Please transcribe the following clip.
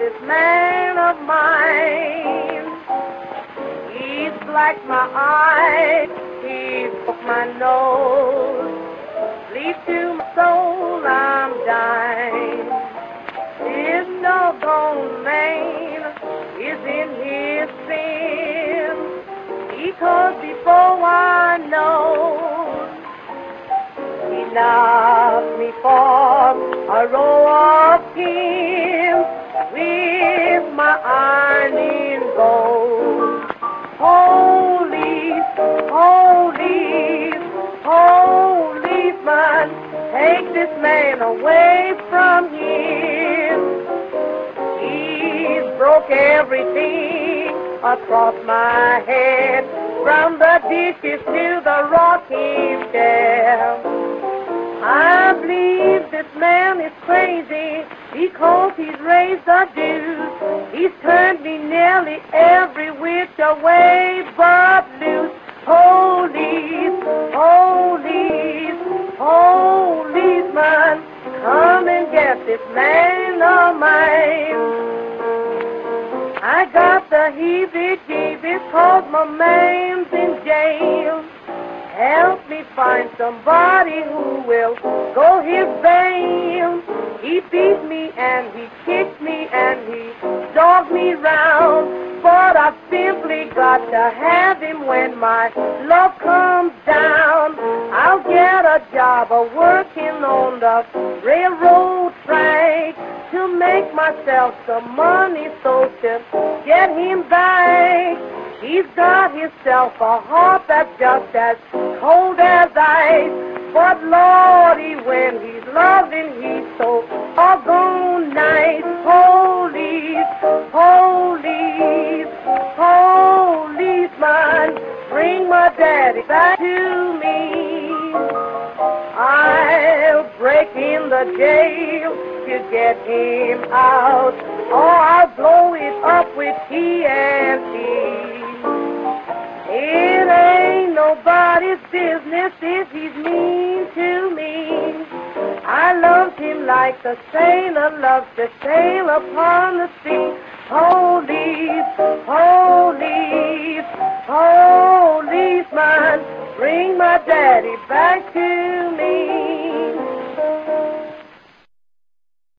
this man of mine. He's blacked my eyes, he broke my nose. Leave to my soul, I'm dying. This doggone man is in his sin, because before I know, he knocked me for a row of pins with my ironing gold. Police, police, policeman, take this man away from here. He's broke everything across my head, from the dishes to the rocking chair. I believe this man is crazy because he's raised the deuce. He's turned me nearly every which way but loose. Police, police, policeman, come and get this man of mine. I got the heebie-jeebies 'cause my man's in jail. Help me find somebody who will go his bail. He beat me and he kicked me and he dogged me round, but I've simply got to have him when my luck comes down. I'll get a job of working on the railroad track to make myself some money so to get him back. He's got himself a heart that's just as cold as ice, but Lordy, when he's loving, he's so doggone nice. Police, police, policeman, bring my daddy back to me. I'll break in the jail to get him out, or I'll blow it up with TNT. It ain't nobody's business if he's mean to me. I loved him like the sailor loves to sail upon the sea. Police, police, policeman, bring my daddy back to me.